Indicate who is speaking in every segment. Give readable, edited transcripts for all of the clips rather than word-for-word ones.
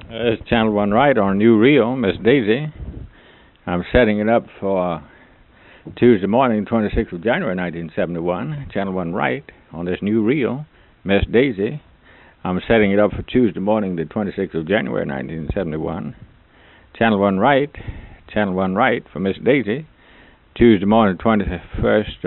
Speaker 1: It's Channel 1 Right on New Reel, Miss Daisy. I'm setting it up for Tuesday morning, 26th of January, 1971. Channel 1 Right on this new reel, Miss Daisy. I'm setting it up for Tuesday morning, the 26th of January, 1971. Channel 1 Right, Channel 1 Right for Miss Daisy. Tuesday morning, 26th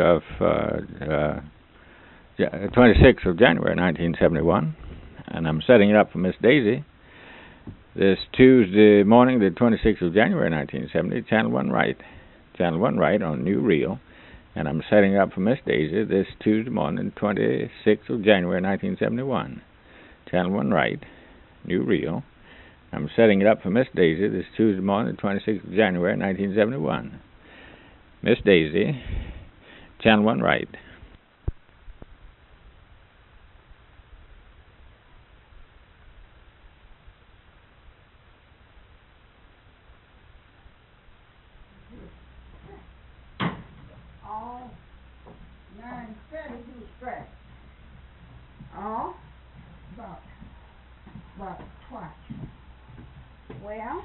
Speaker 1: of January, 1971. And I'm setting it up for Miss Daisy this Tuesday morning, the 26th of January, 1970, Channel 1 Right. Channel 1 Right on New Reel. And I'm setting it up for Miss Daisy this Tuesday morning, 26th of January, 1971. Channel 1 Right, New Reel. I'm setting it up for Miss Daisy this Tuesday morning, 26th of January, 1971. Miss Daisy, Channel 1 Right.
Speaker 2: All 9:30 who's straight. All about twice. Well,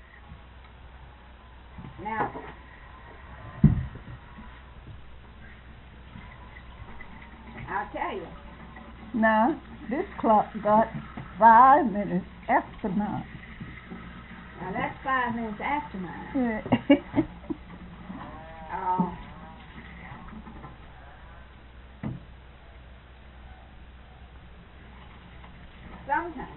Speaker 2: now I'll tell you. Now this clock got 5 minutes after 9. Now that's 5 minutes after 9. Sometimes.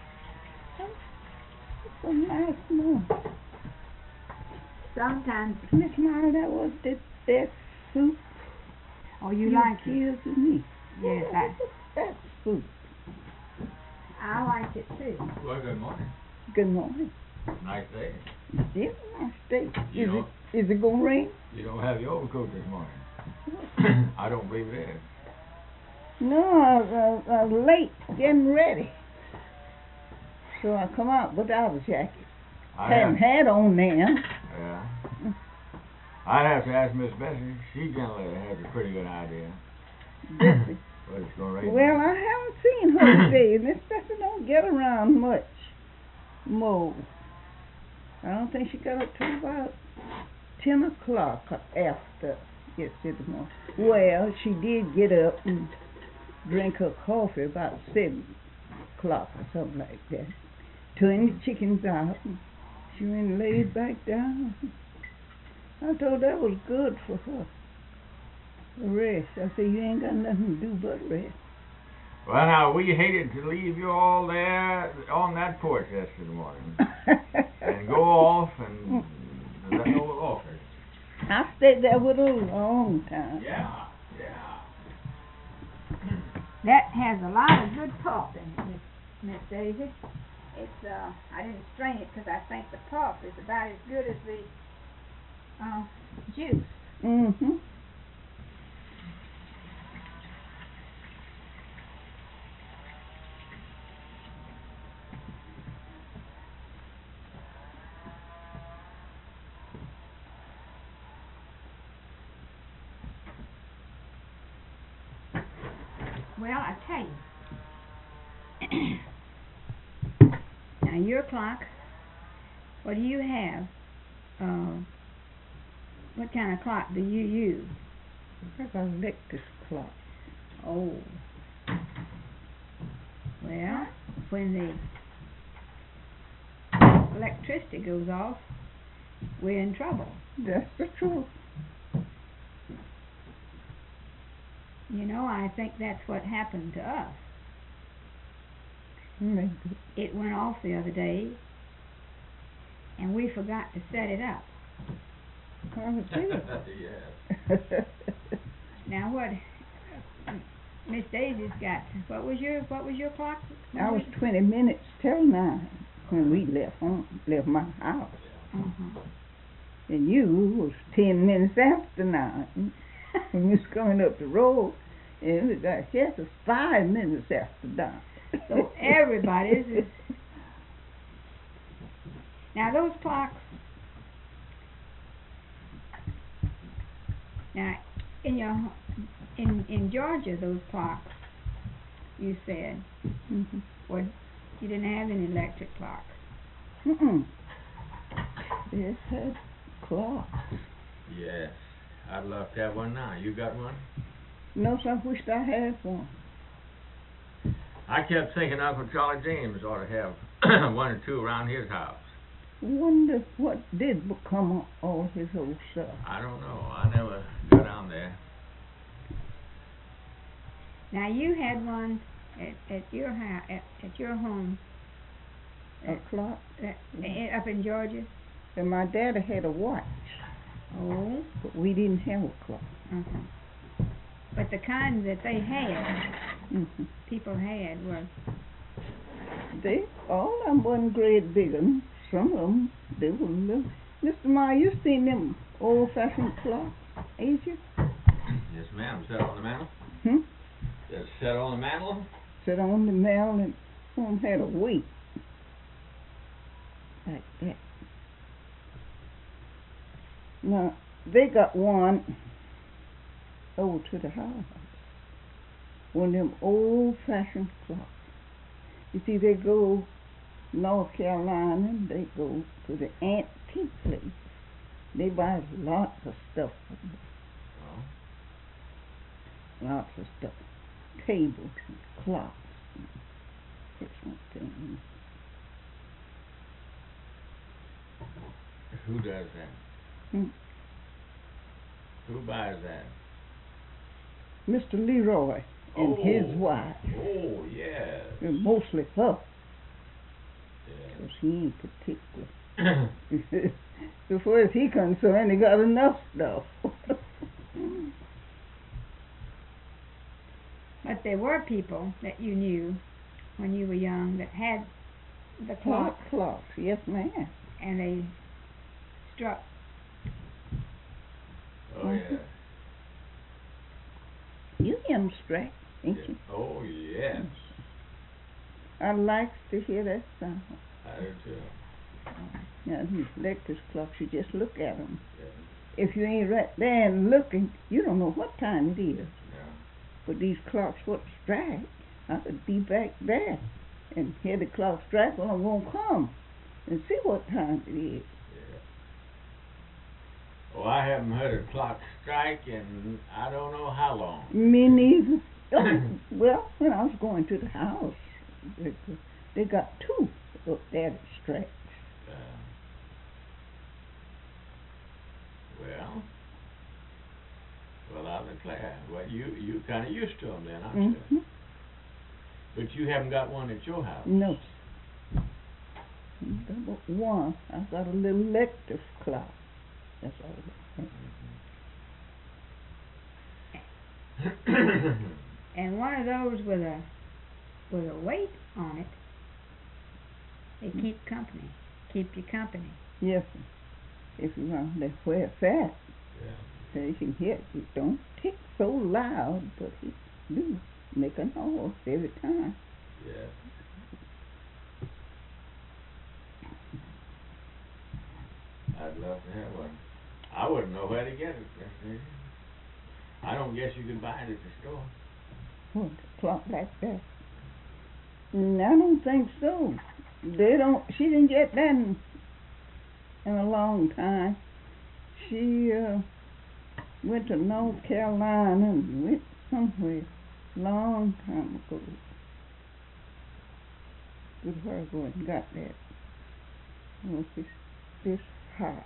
Speaker 2: It's a nice moon. Sometimes. Miss Myra, that was the best soup. Oh, you like it? Me. Yes, best soup. I like it too.
Speaker 1: Well, good morning.
Speaker 2: Good morning.
Speaker 1: Nice day.
Speaker 2: It's a nice day. Is it going to rain?
Speaker 1: You don't have your overcoat this morning. I don't believe it is.
Speaker 2: No, I was late getting ready. So I come out without a jacket. Hadn't had on then.
Speaker 1: Yeah. I'd have to ask Miss Bessie. She generally has a pretty good idea.
Speaker 2: Bessie?
Speaker 1: But it's going to rain.
Speaker 2: Well, I haven't seen her today. Miss Bessie don't get around much more. I don't think she got up till about 10 o'clock after yesterday morning. Well, she did get up and drink her coffee about 7 o'clock or something like that. Turned the chickens out. She went and laid back down. I thought that was good for her. Rest. I said, you ain't got nothing to do but rest.
Speaker 1: Well, now, we hated to leave you all there on that porch yesterday morning. And go off and let go off her.
Speaker 2: I stayed there with her a long time.
Speaker 1: Yeah.
Speaker 2: That has a lot of good pulp in it, Miss Daisy. It's I didn't strain it because I think the pulp is about as good as the juice. Mm-hmm. Well, I tell you. Now your clock, what do you have? What kind of clock do you use? I have an electric clock. Oh. Well, when the electricity goes off, we're in trouble. That's the truth. You know, I think that's what happened to us. Maybe. It went off the other day, and we forgot to set it up.
Speaker 1: Yes.
Speaker 2: Now what? Miss Daisy's got. What was your clock? I was 20 minutes till 9 when we left my house. Uh-huh. And you was 10 minutes after 9 when we was coming up the road. And it was just 5 minutes after 9. So everybody's is. Now those clocks. Now in Georgia, those clocks, you said, well, you didn't have any electric clocks. They had clocks.
Speaker 1: Yes. I'd love to have one now. You got one?
Speaker 2: No, sir, I wished I had one.
Speaker 1: I kept thinking Uncle Charlie James ought to have one or two around his house.
Speaker 2: Wonder what did become of all his old stuff.
Speaker 1: I don't know. I never got down there.
Speaker 3: Now you had one at your house, at your home,
Speaker 2: A clock.
Speaker 3: up in Georgia.
Speaker 2: And my daddy had a watch,
Speaker 3: Oh.
Speaker 2: but we didn't have a clock.
Speaker 3: But the kind that they had, people had, were
Speaker 2: All of them wasn't great big ones. Some of them, they were little. Mr. Meyer, you seen them old-fashioned clocks, ain't you?
Speaker 1: Yes, ma'am. Set on the mantle? Just set on the mantle?
Speaker 2: Sit on the mantle, and some had a weight like that. Now, they got one over to the house. One of them old-fashioned clocks. You see, they go North Carolina, they go to the antique place. They buy lots of stuff from them.
Speaker 1: Oh.
Speaker 2: Lots of stuff. Tables and clocks and different things.
Speaker 1: Who does that? Who buys that?
Speaker 2: Mr. Leroy and his wife.
Speaker 1: Oh, yes.
Speaker 2: And mostly her,
Speaker 1: Yes.
Speaker 2: 'cause he ain't particular. As far as he concerned, he got enough stuff.
Speaker 3: But there were people that you knew when you were young that had the clock,
Speaker 2: Clocks, yes, ma'am.
Speaker 3: and they struck.
Speaker 1: Oh, yeah.
Speaker 2: You hear him straight, ain't you?
Speaker 1: Oh, yes.
Speaker 2: I likes to hear that sound.
Speaker 1: I do too.
Speaker 2: Now, these electric clocks, you just look at them.
Speaker 1: Yeah.
Speaker 2: If you ain't right there and looking, you don't know what time it is.
Speaker 1: Yeah.
Speaker 2: But these clocks, what strike, I could be back there and hear the clock strike. Well, I'm going to come and see what time it is.
Speaker 1: Yeah. Well, I haven't heard a clock strike in I don't know how long.
Speaker 2: Me neither. Well, when I was going to the house, they got two up there that strike.
Speaker 1: Well, I declare. Well, you kind of used to them then, aren't you? But you haven't got one at your house.
Speaker 2: No. But one, I got a little electric clock. That's all.
Speaker 3: And one of those with a weight on it, they keep you company.
Speaker 2: Yes, sir. If you want to wear fat, so you can hear it. It don't tick so loud, but it do make a noise every time.
Speaker 1: Yeah. I'd love to have one. I wouldn't know where to get it, Miss Daisy. I don't guess you can buy it at the store.
Speaker 2: What, a clock like that? I don't think so. They don't. She didn't get that in a long time. She went to North Carolina and went somewhere long time ago. With her going and got that. Oh, this high.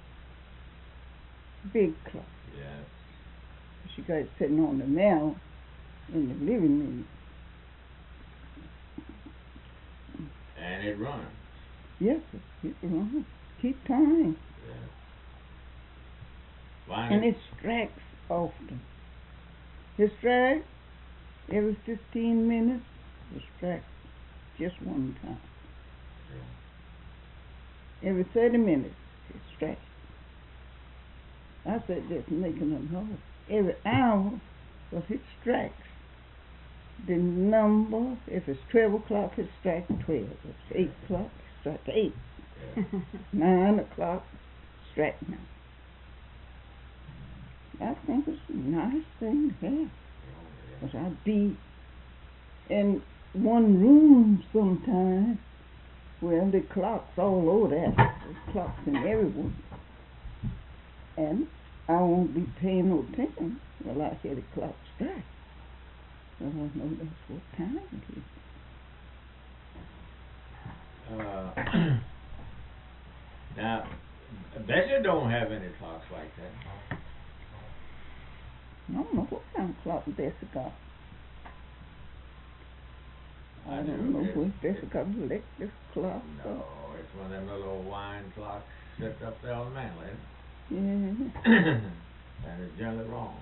Speaker 2: Big clock.
Speaker 1: Yeah.
Speaker 2: She got it sitting on the mantel in the living room.
Speaker 1: And it runs.
Speaker 2: Yes, it runs. Keep time.
Speaker 1: Yeah.
Speaker 2: And it strikes often. It strikes every 15 minutes. It strikes just one time.
Speaker 1: Yeah.
Speaker 2: Every 30 minutes it strikes. I said just making a noise. Every hour, because it strikes. The number, if it's 12 o'clock, it strikes 12. If it's 8 o'clock, it strikes 8.
Speaker 1: Yeah.
Speaker 2: 9 o'clock, strike 9. I think it's a nice thing to have. Because I'd be in one room sometimes Well, the clocks all over there. There's clocks in everyone. And I won't be paying no attention while I hear the clock strike. I don't know that's what time it is.
Speaker 1: Now, Bessie don't have any clocks like that.
Speaker 2: I don't know what kind of clock Bessie got. I don't know if Bessie got an electric clock.
Speaker 1: No, it's one of them little old wine clocks set up there on the mantel, isn't
Speaker 2: Yeah.
Speaker 1: it? And it's generally wrong.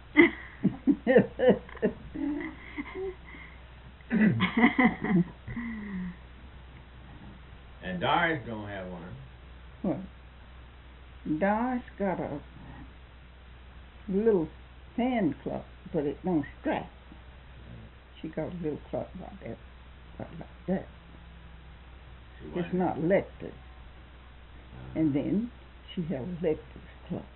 Speaker 1: And Doris don't have one.
Speaker 2: What? Doris got a little hand clock, but it don't strike. She got a little clock like that. It's not electric. And then she have an electric clock.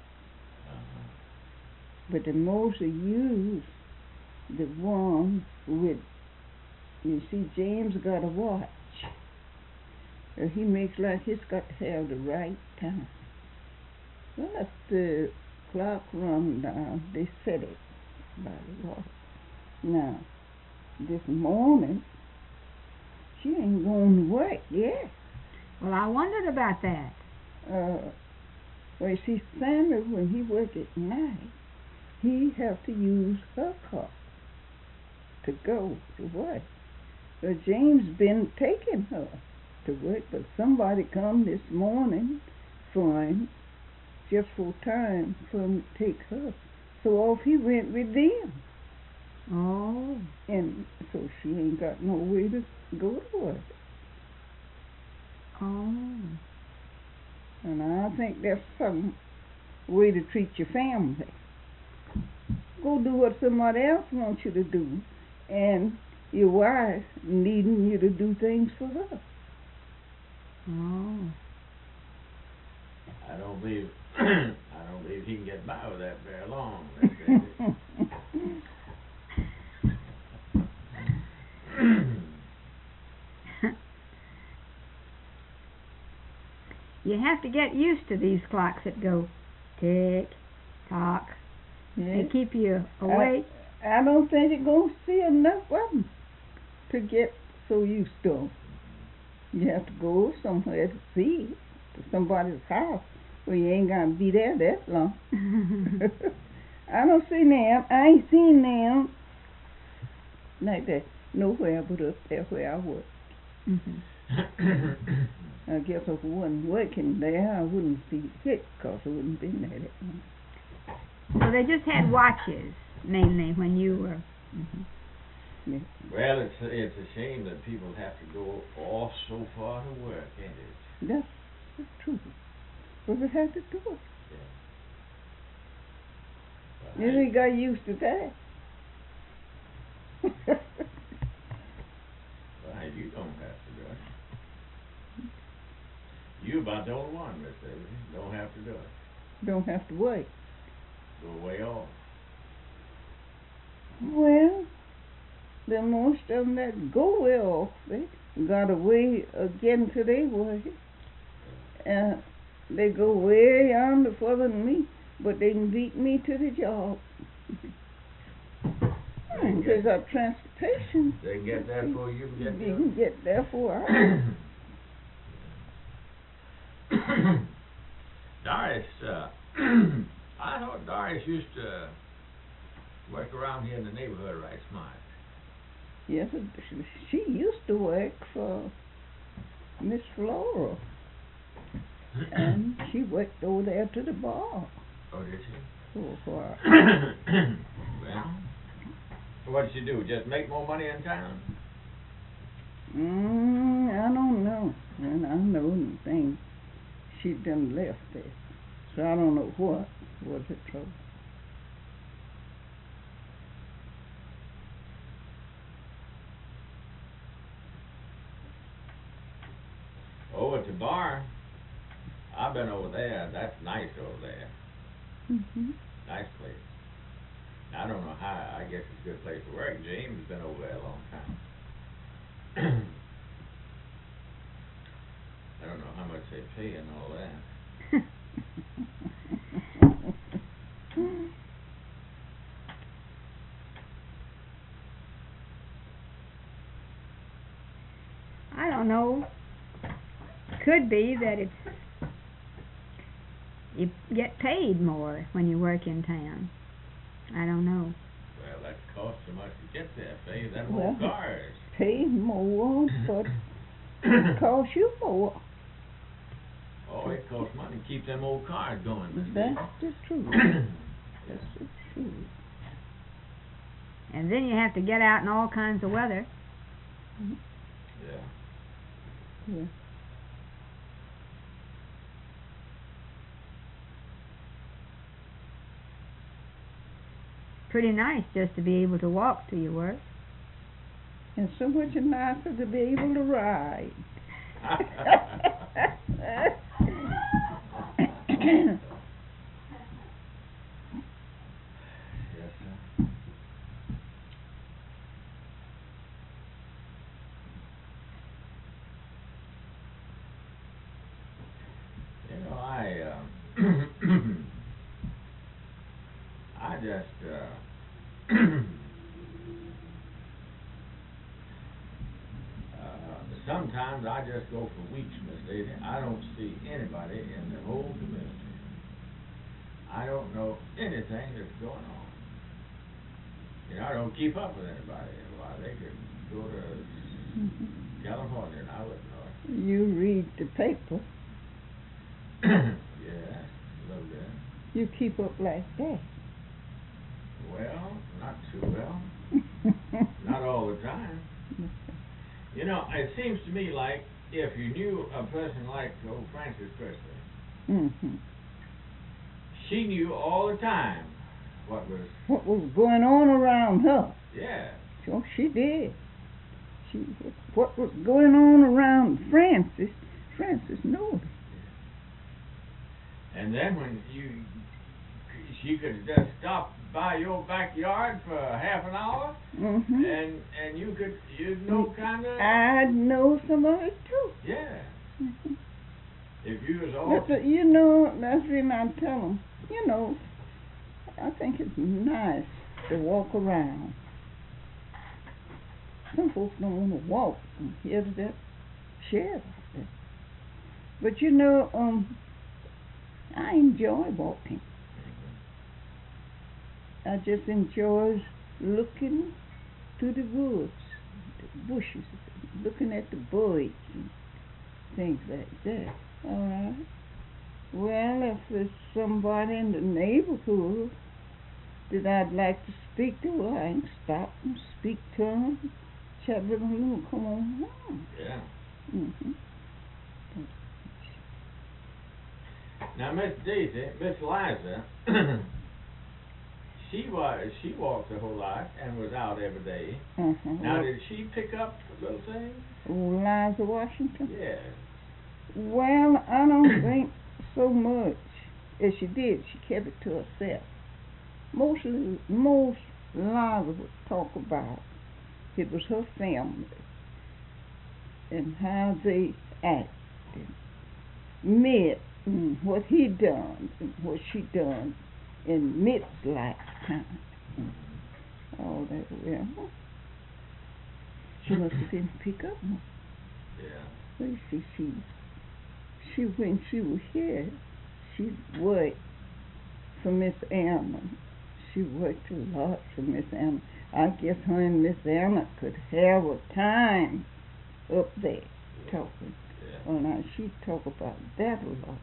Speaker 2: But the most they use the one with, you see, James got a watch. He makes like he's got to have the right time. Well, if the clock run down, they set it by the watch. Now, this morning, she ain't going to work yet.
Speaker 3: Well, I wondered about that.
Speaker 2: Well, you see, Samuel, when he work at night, he have to use her car to go to work. So James been taking her to work, but somebody come this morning for him, just for time for him to take her. So off he went with them.
Speaker 3: Oh.
Speaker 2: And so she ain't got no way to go to work.
Speaker 3: Oh.
Speaker 2: And I think that's some way to treat your family. Go do what somebody else wants you to do, and your wife needing you to do things for her.
Speaker 3: Oh.
Speaker 1: I don't believe he can get by with that very long.
Speaker 3: You have to get used to these clocks that go tick, tock. They keep you awake.
Speaker 2: I don't think you're going to see enough of them to get so used to them. You have to go somewhere to see it, to somebody's house, where you ain't going to be there that long. I don't see them. I ain't seen them like that nowhere but up there where I work.
Speaker 3: Mm-hmm.
Speaker 2: I guess if I wasn't working there, I wouldn't see it because I wouldn't been there that long.
Speaker 3: So they just had watches, mainly, when you were... Mm-hmm.
Speaker 2: Yeah.
Speaker 1: Well, it's a shame that people have to go off so far to work, ain't it?
Speaker 2: That's true. But we had to do it.
Speaker 1: Yeah.
Speaker 2: Well, we got used to that.
Speaker 1: Well, you don't have to do it. You about the only one, Miss Daisy. Don't have to do it.
Speaker 2: Don't have to wait.
Speaker 1: Go way off.
Speaker 2: Well, the most of them that go way off, they got away again to their work. They go way yonder further than me, but they can beat me to the job. They got transportation.
Speaker 1: They can get there before you can get there.
Speaker 2: You can get there for us.
Speaker 1: Doris, I thought Doris used to work around here in the neighborhood right smart.
Speaker 2: Yes, she used to work for Miss Flora. And she worked over there to the bar.
Speaker 1: Oh, did she?
Speaker 2: For a while.
Speaker 1: Well, so what did she do? Just make more money in town?
Speaker 2: I don't know. And I know anything. She done left there. So I don't know what was the trouble.
Speaker 1: Over at the bar, I've been over there. That's nice over there.
Speaker 2: Mm-hmm.
Speaker 1: Nice place. I don't know how. I guess it's a good place to work. James has been over there a long time. pay and all that.
Speaker 3: I don't know. Could be that it's you get paid more when you work in town. I don't know.
Speaker 1: Well, that costs so much to get there, Faye. Them
Speaker 2: Well,
Speaker 1: old cars.
Speaker 2: Pay more, but it costs you more.
Speaker 1: Oh, it costs money to keep them old cars going, Miss
Speaker 2: That's
Speaker 1: Daisy.
Speaker 2: the truth. That's the truth.
Speaker 3: And then you have to get out in all kinds of weather.
Speaker 1: Yeah.
Speaker 2: Yeah.
Speaker 3: Pretty nice just to be able to walk to your work.
Speaker 2: And so much nicer to be able to ride.
Speaker 1: Yes, sir. You know, I just, sometimes I just go for weeks, Miss Daisy. I don't see anybody in the whole community. I don't know anything that's going on. You know, I don't keep up with anybody. Why, they could go to California and I wouldn't know it.
Speaker 2: You read the paper.
Speaker 1: Yeah, a little bit.
Speaker 2: You keep up like that.
Speaker 1: Well, not too well. Not all the time. You know, it seems to me like if you knew a person like old Frances Presley, she knew all the time what was
Speaker 2: going on around her.
Speaker 1: Yeah.
Speaker 2: So she did. What was going on around Frances knew it.
Speaker 1: And then when she could just stop by your backyard for half an hour, and you'd know kind of.
Speaker 2: I'd know some of it too.
Speaker 1: Yeah. If you was all.
Speaker 2: But you know, that's the reason I tell them. You know, I think it's nice to walk around. Some folks don't want to walk from here to that shed. But you know, I enjoy walking. I just enjoy looking through the woods, the bushes, looking at the birds and things like that. All right. Well, if there's somebody in the neighborhood that I'd like to speak to, well, I can stop and speak to them, chat with them, and come on home.
Speaker 1: Yeah.
Speaker 2: Mm-hmm.
Speaker 1: Now, Miss Daisy, Miss Liza, she walked a whole lot and was out every day. Now, did she pick up little things?
Speaker 2: Liza Washington?
Speaker 1: Yes.
Speaker 2: Well, I don't think so much. As she did, she kept it to herself. Most Liza would talk about it was her family and how they acted, met, and what he done and what she done in Mitt's lifetime. All that. Well, she must have didn't pick up more.
Speaker 1: Yeah.
Speaker 2: Well, you see, she when she was here, she worked for Miss Anna. She worked a lot for Miss Anna. I guess her and Miss Anna could have a time up there talking.
Speaker 1: Yeah.
Speaker 2: Well, now she'd talk about that a lot.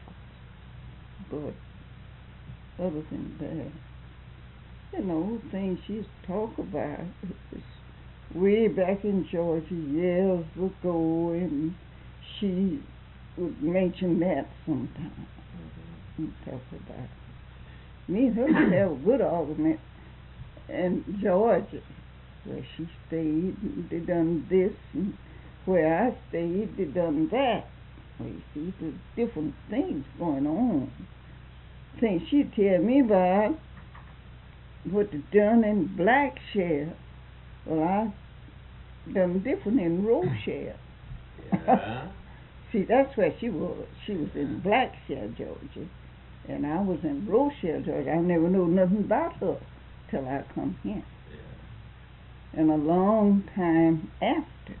Speaker 2: But other than that, you know, things she used to talk about was way back in Georgia years ago, and she would mention that sometimes and talk about it. Me and her would have a good argument in Georgia, where she stayed, and they done this, and where I stayed, they done that. Well, you see, there's different things going on. Things she'd tell me about what they done in Blackshare. Well, I done different in Rochelle.
Speaker 1: Yeah.
Speaker 2: See, that's where she was. She was in Blackshire, Georgia, and I was in Rochelle, Georgia. I never knew nothing about her till I come here.
Speaker 1: Yeah.
Speaker 2: And a long time after,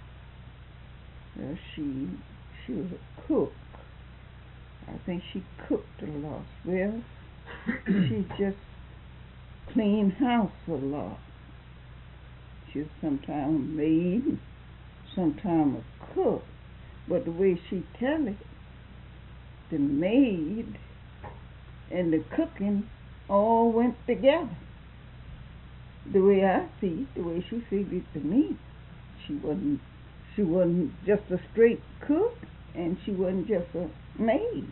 Speaker 2: she was a cook. I think she cooked a lot. Well, she just cleaned house a lot. She was sometimes a maid, sometimes a cook. But the way she tell it, the maid and the cooking all went together. The way I see it, the way she figured it to me, she wasn't just a straight cook, and she wasn't just a maid.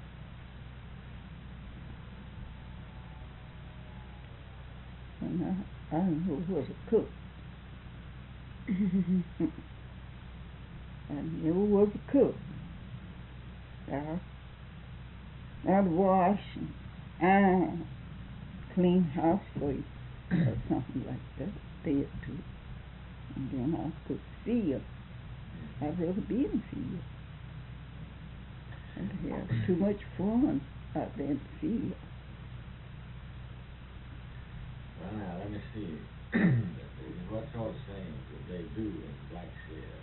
Speaker 2: And I knew who was a cook. I never was a cook. I'd wash and iron, clean house for you, or something like that, a day or two. And then I could field. I'd rather be in the field. I'd have too much fun out there in the field.
Speaker 1: Well, now, let me see. What sort of things would they do in Blackshire?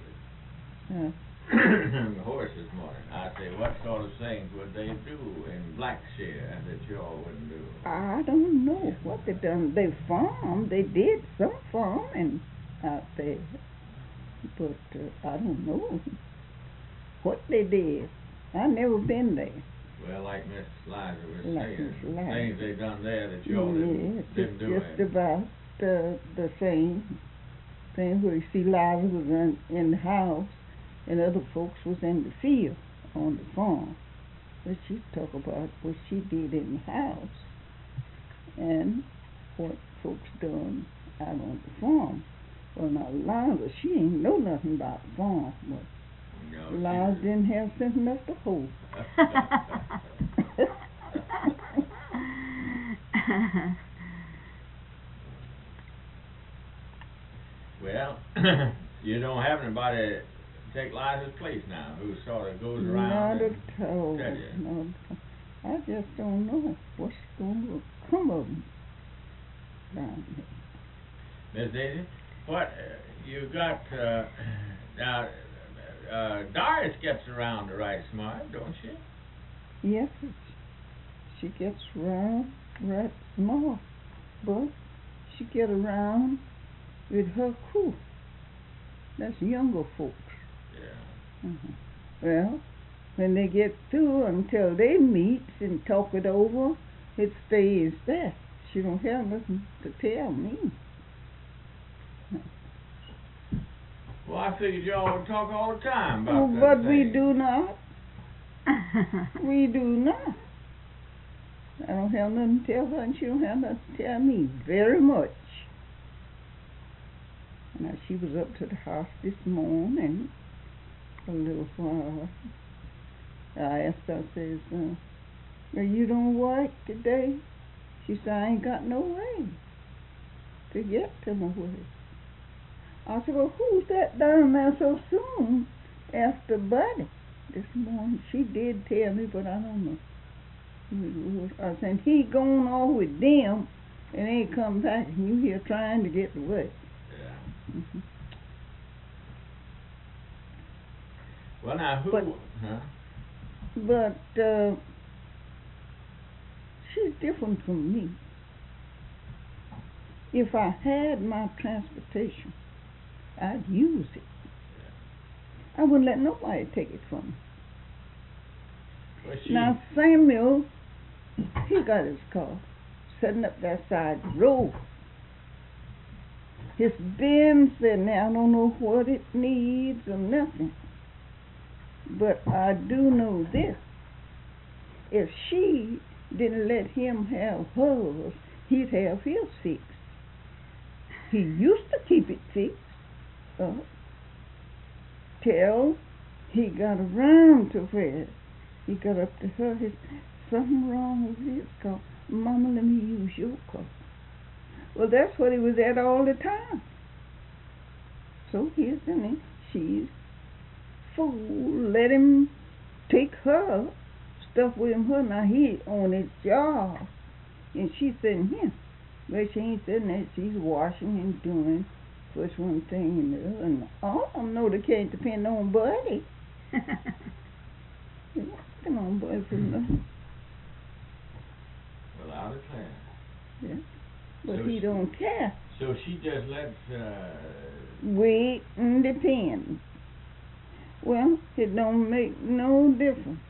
Speaker 1: The horse this morning. I say, what sort of things would they do in Blackshire that you all wouldn't do?
Speaker 2: I don't know what they done. They farmed. They did some farming out there, but I don't know what they did. I never been there.
Speaker 1: Well, like Miss Liza was
Speaker 2: Like
Speaker 1: saying,
Speaker 2: Miss Liza.
Speaker 1: things they done there that you all didn't do.
Speaker 2: Just about the same thing where you see Liza was in the house and other folks was in the field on the farm. But she talk about what she did in the house and what folks done out on the farm. Well, now Liza, she ain't know nothing about the farm, but
Speaker 1: No,
Speaker 2: Liza didn't have sense enough to hold.
Speaker 1: Well, you don't have anybody take Liza's place now, who sort of goes around
Speaker 2: Not
Speaker 1: and
Speaker 2: at all.
Speaker 1: tell you.
Speaker 2: Not at all. I just don't know what's going to come of them down here.
Speaker 1: Miss Daisy, what you got now? Doris gets around right smart, don't she?
Speaker 2: Yes, she gets around right small, but she get around with her crew. That's younger folks.
Speaker 1: Yeah.
Speaker 2: Well, when they get through until they meet and talk it over, it stays there. She don't have nothing to tell me.
Speaker 1: Well, I figured y'all would talk all the time about
Speaker 2: Oh,
Speaker 1: that
Speaker 2: but
Speaker 1: thing.
Speaker 2: we do not. We do not. I don't have nothing to tell her, and she don't have nothing to tell me. Very much. Now, she was up to the house this morning a little while. I asked her, I says, well, you don't work today? She said, I ain't got no way to get to my work. I said, well, who's that down there so soon after Buddy this morning? She did tell me, but I don't know who it was. I said, he gone off with them and ain't come back, and you here trying to get to work.
Speaker 1: Yeah.
Speaker 2: Mm-hmm.
Speaker 1: Well, now, who...
Speaker 2: But she's different from me. If I had my transportation, I'd use it. I wouldn't let nobody take it from me.
Speaker 1: Well,
Speaker 2: Now, Samuel, he got his car sitting up that side road. His Benz sitting there. I don't know what it needs or nothing. But I do know this. If she didn't let him have hers, he'd have his fixed. He used to keep it fixed. Till he got around to where he got up to her. His something wrong with his car. Mama, let me use your car. Well, that's what he was at all the time. So here's the name. She's fool. Let him take her stuff with him. Her now he on his job, and she's sitting here. But she ain't sitting there. She's washing and doing first one thing and the other. And all of them know they can't depend on Buddy. They're working on Buddy for nothing.
Speaker 1: Well, I declare.
Speaker 2: Yeah. But
Speaker 1: So
Speaker 2: he don't care.
Speaker 1: So she just lets,
Speaker 2: Wait and depend. Well, it don't make no difference.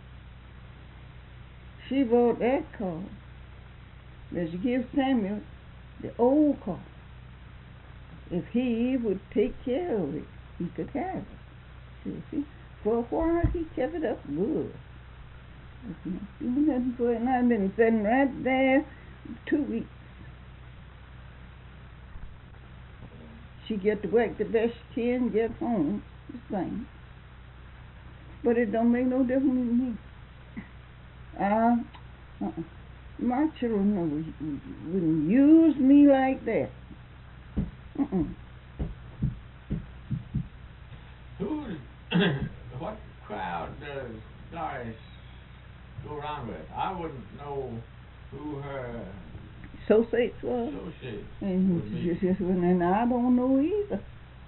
Speaker 2: She bought that car. But she gives Samuel the old car. If he would take care of it, he could have it. See? For a while, he kept it up good. There's not doing nothing for it. And I've been sitting right there 2 weeks. She get to work the best she can, get home the same. But it don't make no difference to me. My children wouldn't use me like that.
Speaker 1: What crowd does Doris go around with? I wouldn't know who her
Speaker 2: Associates was.
Speaker 1: associate
Speaker 2: And
Speaker 1: would be.
Speaker 2: and I don't know either.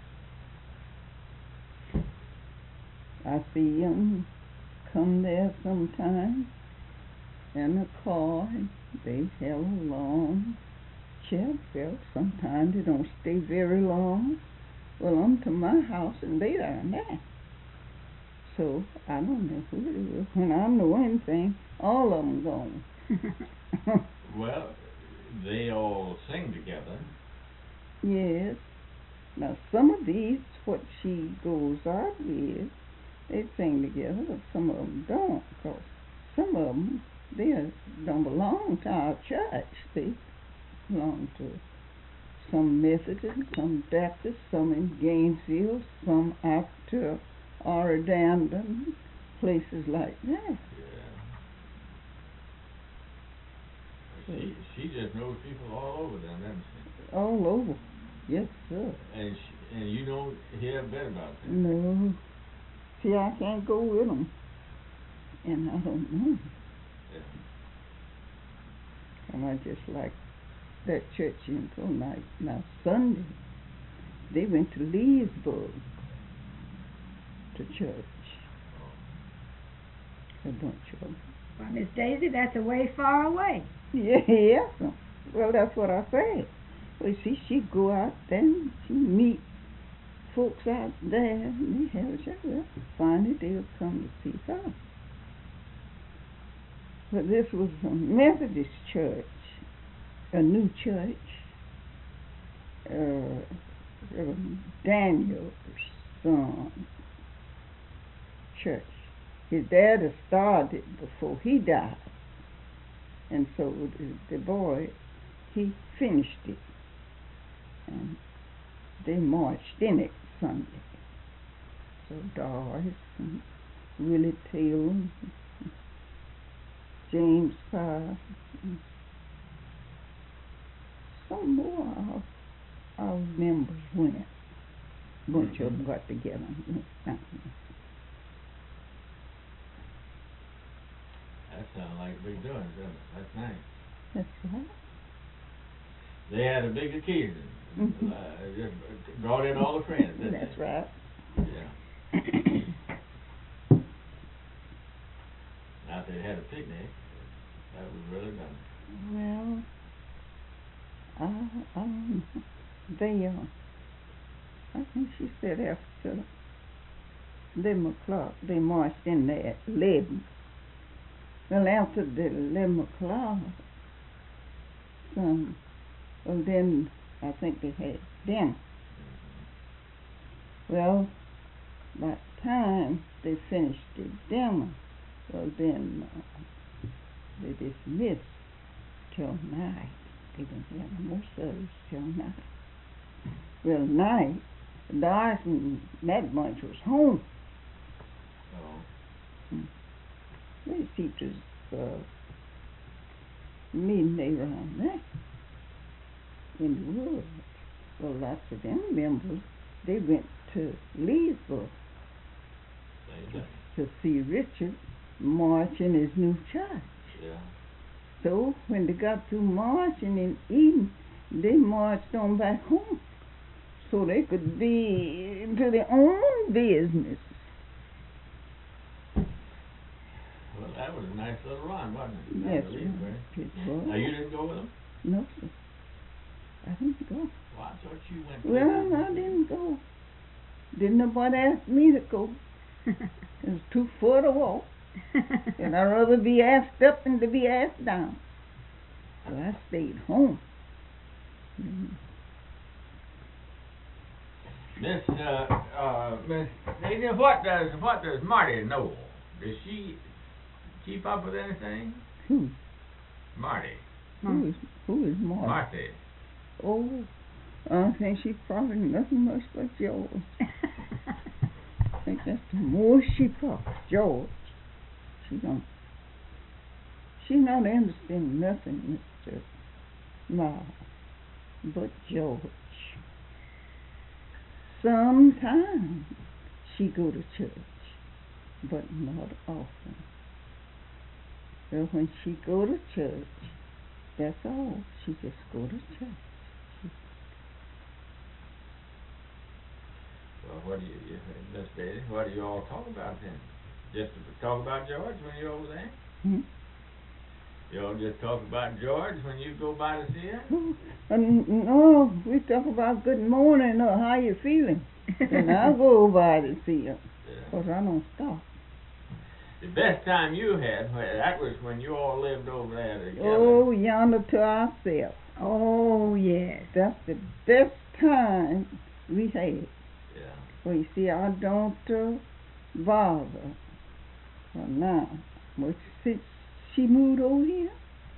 Speaker 2: I see them come there sometimes in a car, and they have a long chat. Well, sometimes they don't stay very long. Well, I'm to my house and they are there. So I don't know who it is. When I know anything, all of them gone.
Speaker 1: Well, they all sing together.
Speaker 2: Yes. Now some of these, what she goes out with, they sing together, but some of them don't. Cause some of them, they don't belong to our church. They belong to some Methodist, some Baptist, some in Gainesville, some out to Oradandon, places like that.
Speaker 1: Yeah. She just knows people all over them, doesn't she?
Speaker 2: All over. Yes, sir.
Speaker 1: And you don't hear a bit about them.
Speaker 2: No. See, I can't go with them. And I don't know.
Speaker 1: Yeah.
Speaker 2: And I just like that church until night. Now Sunday, they went to Leesburg to church. A bunch of them.
Speaker 3: Well, Miss Daisy, that's a way far away.
Speaker 2: Yeah, yes. Well, that's what I said. Well, see, she'd go out there and she'd meet folks out there and they have a church. Well, finally they'll come to see her. But this was a Methodist church, a new church. Daniel's son church. His dad had started before he died. And so the boy, he finished it. And they marched in it Sunday. So Doris and Willie Taylor, and James Carr, and some more of our members went. A bunch of them got together.
Speaker 1: That sounds like big doings, doesn't it? That's nice.
Speaker 2: That's right.
Speaker 1: They had a big occasion. Just brought in all the friends, didn't
Speaker 2: That's
Speaker 1: they?
Speaker 2: right.
Speaker 1: Yeah. Now, if they had a picnic, that was really done.
Speaker 2: Well, I think she said after 11 o'clock, they marched in there at 11. Well, after the 11 o'clock, then I think they had dinner. Well, by the time they finished the dinner, well then they dismissed till night. They didn't have no service till night. Well, night, Doris and that bunch was home.
Speaker 1: Oh.
Speaker 2: These teachers meeting they around there in the woods. Well, lots of them members, they went to Leesburg
Speaker 1: Same
Speaker 2: to to see Richard march in his new church.
Speaker 1: Yeah.
Speaker 2: So when they got through marching and eating, they marched on back home so they could be into their own business.
Speaker 1: Well, that was a nice little run, wasn't it?
Speaker 2: Yes,
Speaker 1: I believe, right?
Speaker 2: it was.
Speaker 1: Now, you didn't go with them?
Speaker 2: No, sir. I didn't go.
Speaker 1: Well, I thought you went.
Speaker 2: Well, I didn't go. Didn't nobody ask me to go. It was too far to walk. And I'd rather be asked up than to be asked down. So I stayed home.
Speaker 1: Miss Daisy, what does Marty know? Does she keep up with anything?
Speaker 2: Who?
Speaker 1: Marty.
Speaker 2: Who is Marty?
Speaker 1: Marty.
Speaker 2: Oh, I think she's probably nothing much but George. I think that's the most she talks, George. She not understand nothing, Mr. Ma, but George. Sometimes she go to church, but not often. So when she go to church, that's all. She just go to church.
Speaker 1: Well, what do you, Miss Daisy, what do you all talk about then? Just talk about George when you're over there?
Speaker 2: Hmm?
Speaker 1: You all just talk about George when you go by to see her?
Speaker 2: No, we talk about good morning or how you feeling. And I'll go by to see her. Because I don't stop.
Speaker 1: The best time you had, that was when you all lived over there together.
Speaker 2: Oh, yonder to ourselves.
Speaker 3: Oh, yes.
Speaker 2: That's the best time we had.
Speaker 1: Yeah.
Speaker 2: Well, you see, I don't bother her now. But since she moved over here,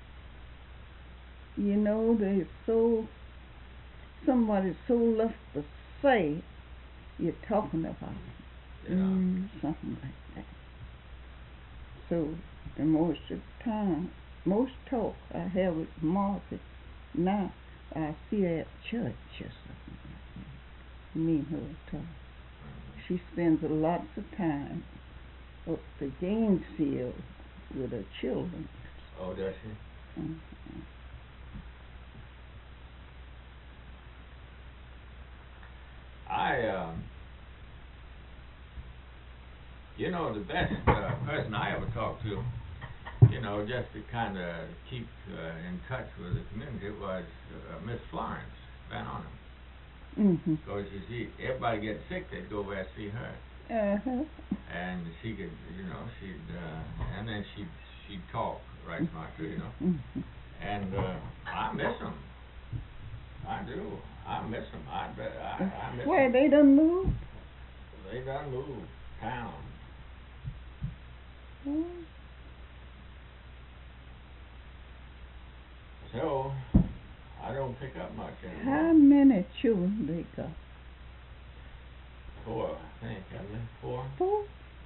Speaker 2: you know, there's somebody so left to say you're talking about
Speaker 1: Yeah.
Speaker 2: something like that. So the most of the time, most talk I have with Martha now, I see her at church or something like that. Me and her talk. She spends lots of time up the Gainesville with her children.
Speaker 1: Oh, does she?
Speaker 2: Mhm.
Speaker 1: You know, the best person I ever talked to, you know, just to kind of keep in touch with the community was Miss Florence Van Arnhem.
Speaker 2: Mhm.
Speaker 1: Because you see, everybody gets sick, they'd go over there and see her.
Speaker 2: Uh-huh.
Speaker 1: And she could, you know, and then she'd talk right smart too, you know.
Speaker 2: Mhm.
Speaker 1: And I miss them. I do. I miss them. I miss
Speaker 2: Where
Speaker 1: them.
Speaker 2: they done moved?
Speaker 1: They done moved town.
Speaker 2: Hmm.
Speaker 1: So, I don't pick up much
Speaker 2: How
Speaker 1: anymore.
Speaker 2: many children they got?
Speaker 1: 4, I think, haven't they? 4?
Speaker 2: 4?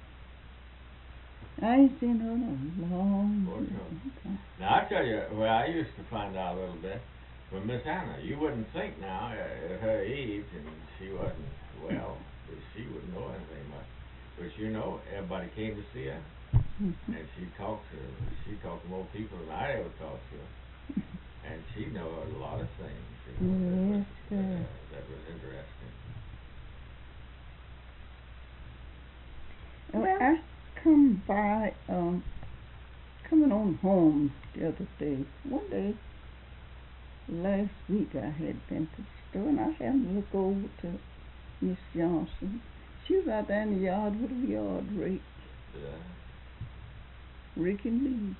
Speaker 2: I ain't seen her in a long
Speaker 1: 4 children.
Speaker 2: time.
Speaker 1: Now, I tell you, well, I used to find out a little bit from Miss Anna. You wouldn't think now, at her age, and she wasn't well, but she wouldn't know anything much. But you know, everybody came to see her,
Speaker 2: Mhm.
Speaker 1: and she talked to more people than I ever talked to. And she knew a lot of things, you know,
Speaker 2: Yes, sir.
Speaker 1: that was interesting.
Speaker 2: Well, I come by, coming on home the other day. One day, last week, I had been to the store, and I happened to look over to Miss Johnson. She was out there in the yard with a yard rake,
Speaker 1: Yeah.
Speaker 2: raking leaves.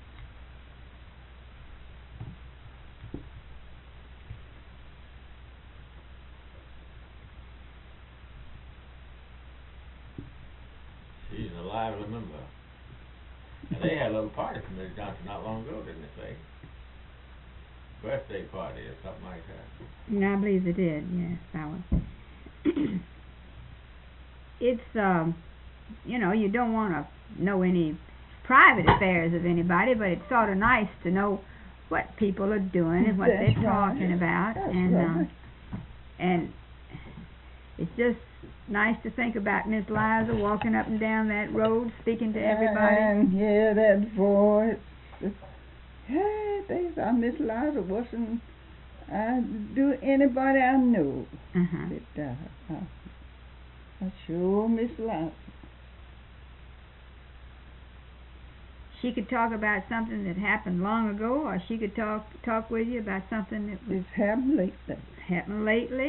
Speaker 1: She's a lively member. And they had a little party for Miss Johnson not long ago, didn't they say? Birthday party or something like that.
Speaker 3: No, I believe they did, yes, that one. It's, you know, you don't want to know any private affairs of anybody, but it's sort of nice to know what people are doing and what they're
Speaker 2: That's right.
Speaker 3: talking about.
Speaker 2: That's
Speaker 3: And
Speaker 2: right.
Speaker 3: and it's just nice to think about Miss Liza walking up and down that road, speaking to everybody.
Speaker 2: And hear that voice. Hey, I Miss Liza wasn't do anybody I know that died. I sure miss Liza.
Speaker 3: She could talk about something that happened long ago, or she could talk with you about something that was
Speaker 2: It's happened lately.
Speaker 3: happened lately.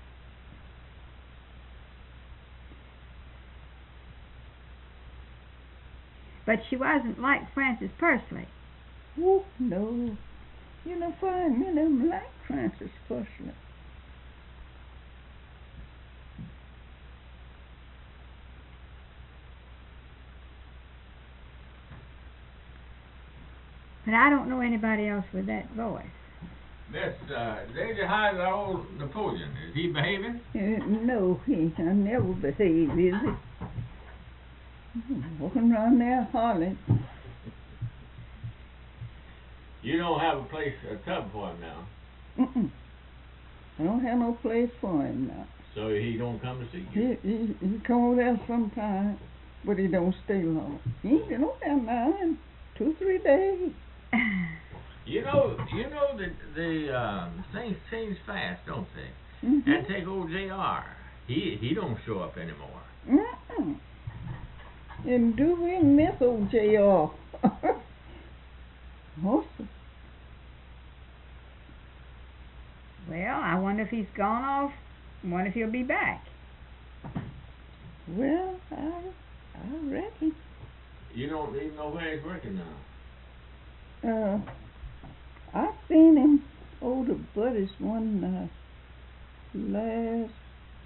Speaker 3: But she wasn't like Frances Pursley.
Speaker 2: Oh, no. You don't find many of them like Frances Pursley.
Speaker 3: But I don't know anybody else with that voice.
Speaker 1: Miss Daisy, how's our old Napoleon? Is he behaving?
Speaker 2: No, he never behave, is he? Walking around there hollering.
Speaker 1: You don't have a tub for him now,
Speaker 2: I don't have no place for him now.
Speaker 1: so he don't come to see you.
Speaker 2: He come over there sometime, but he don't stay long. He ain't been over there now in 2-3 days.
Speaker 1: You know that the things change fast, don't they?
Speaker 2: Mm-hmm.
Speaker 1: And take old J.R. He don't show up anymore.
Speaker 2: And do we miss old J.R.? Awesome.
Speaker 3: Well, I wonder if he's gone off. I wonder if he'll be back.
Speaker 2: Well, I reckon.
Speaker 1: You don't even know where he's working now.
Speaker 2: I seen him over to Buddy's one last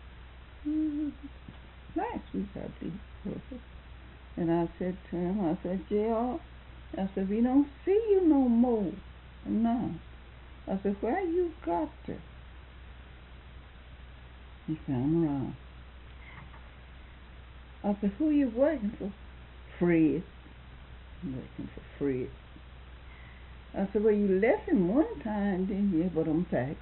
Speaker 2: week, I believe. And I said to him, J.R., I said, we don't see you no more. No. I said, where you got to? He found around. I said, who you working for? Fred. I'm working for Fred. I said, well, you left him one time, didn't you? But I'm back.